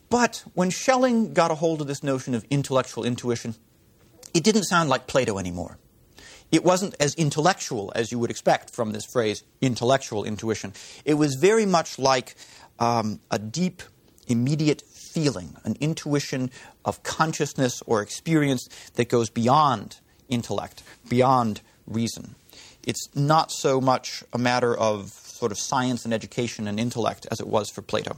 But when Schelling got a hold of this notion of intellectual intuition, it didn't sound like Plato anymore. It wasn't as intellectual as you would expect from this phrase, intellectual intuition. It was very much like a deep, immediate feeling, an intuition of consciousness or experience that goes beyond intellect, beyond reason. It's not so much a matter of sort of science and education and intellect as it was for Plato.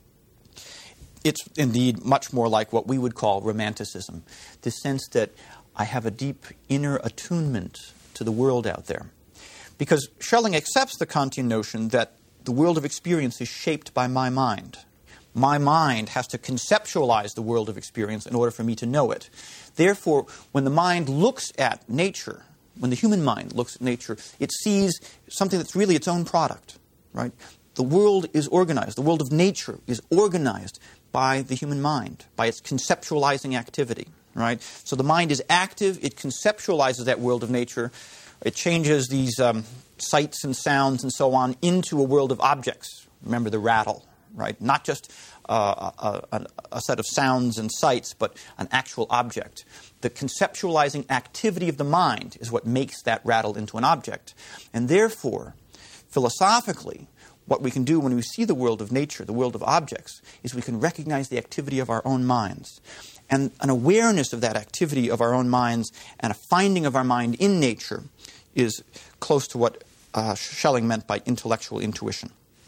It's indeed much more like what we would call romanticism, the sense that I have a deep inner attunement to the world out there. Because Schelling accepts the Kantian notion that the world of experience is shaped by my mind. My mind has to conceptualize the world of experience in order for me to know it. Therefore, when the mind looks at nature, when the human mind looks at nature, it sees something that's really its own product, right? The world is organized. The world of nature is organized by the human mind, by its conceptualizing activity, right? So the mind is active. It conceptualizes that world of nature. It changes these sights and sounds and so on into a world of objects. Remember the rattle, right? Not just a set of sounds and sights, but an actual object. The conceptualizing activity of the mind is what makes that rattle into an object. And therefore, philosophically, what we can do when we see the world of nature, the world of objects, is we can recognize the activity of our own minds. And an awareness of that activity of our own minds and a finding of our mind in nature is close to what Schelling meant by intellectual intuition.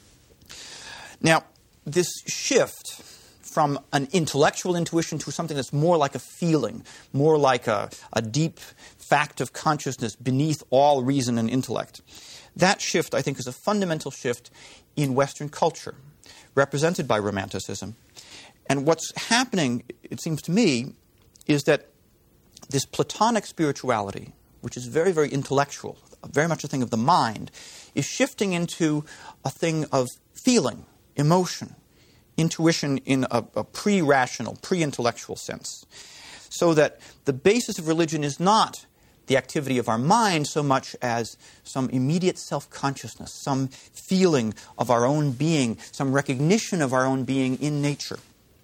Now, this shift from an intellectual intuition to something that's more like a feeling, more like a deep fact of consciousness beneath all reason and intellect, that shift, I think, is a fundamental shift in Western culture, represented by Romanticism. And what's happening, it seems to me, is that this Platonic spirituality, which is very, very intellectual, very much a thing of the mind, is shifting into a thing of feeling, emotion, intuition in a pre-rational, pre-intellectual sense. So that the basis of religion is not the activity of our mind so much as some immediate self-consciousness, some feeling of our own being, some recognition of our own being in nature.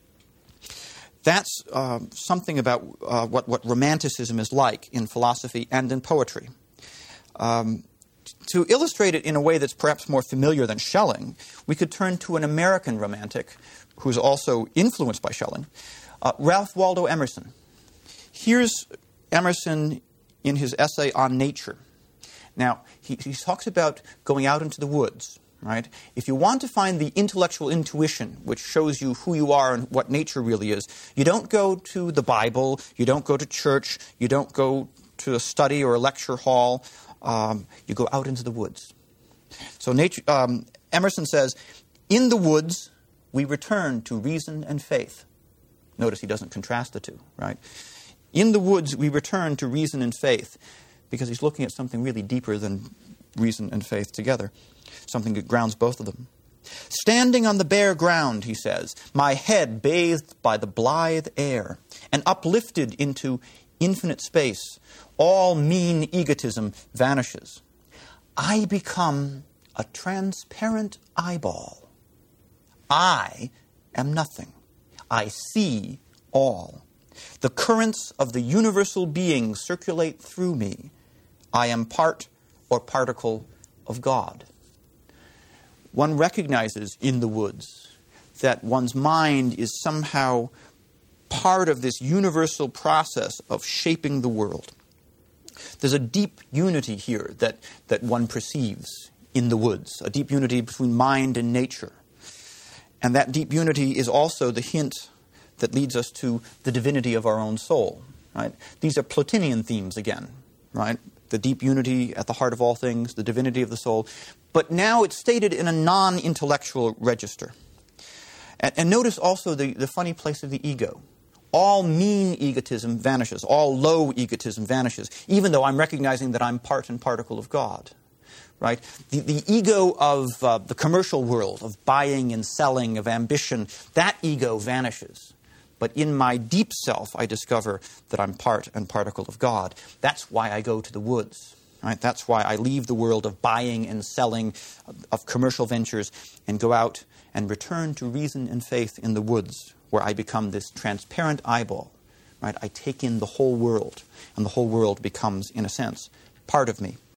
That's something about what Romanticism is like in philosophy and in poetry. To illustrate it in a way that's perhaps more familiar than Schelling, we could turn to an American romantic who's also influenced by Schelling, Ralph Waldo Emerson. Here's Emerson in his essay on nature. Now, he talks about going out into the woods, right? If you want to find the intellectual intuition, which shows you who you are and what nature really is, you don't go to the Bible, you don't go to church, you don't go to a study or a lecture hall, you go out into the woods. So Emerson says, in the woods, we return to reason and faith. Notice he doesn't contrast the two, right? In the woods, we return to reason and faith, because he's looking at something really deeper than reason and faith together, something that grounds both of them. Standing on the bare ground, he says, my head bathed by the blithe air, and uplifted into infinite space, all mean egotism vanishes. I become a transparent eyeball. I am nothing. I see all. The currents of the universal being circulate through me. I am part or particle of God. One recognizes in the woods that one's mind is somehow part of this universal process of shaping the world. There's a deep unity here that one perceives in the woods, a deep unity between mind and nature. And that deep unity is also the hint that leads us to the divinity of our own soul, right? These are Plotinian themes again, right? The deep unity at the heart of all things, the divinity of the soul. But now it's stated in a non-intellectual register. And notice also the funny place of the ego. All mean egotism vanishes. All low egotism vanishes, even though I'm recognizing that I'm part and particle of God, right? The ego of the commercial world, of buying and selling, of ambition, that ego vanishes. But in my deep self, I discover that I'm part and particle of God. That's why I go to the woods, right? That's why I leave the world of buying and selling, of commercial ventures, and go out and return to reason and faith in the woods, where I become this transparent eyeball. Right? I take in the whole world, and the whole world becomes, in a sense, part of me.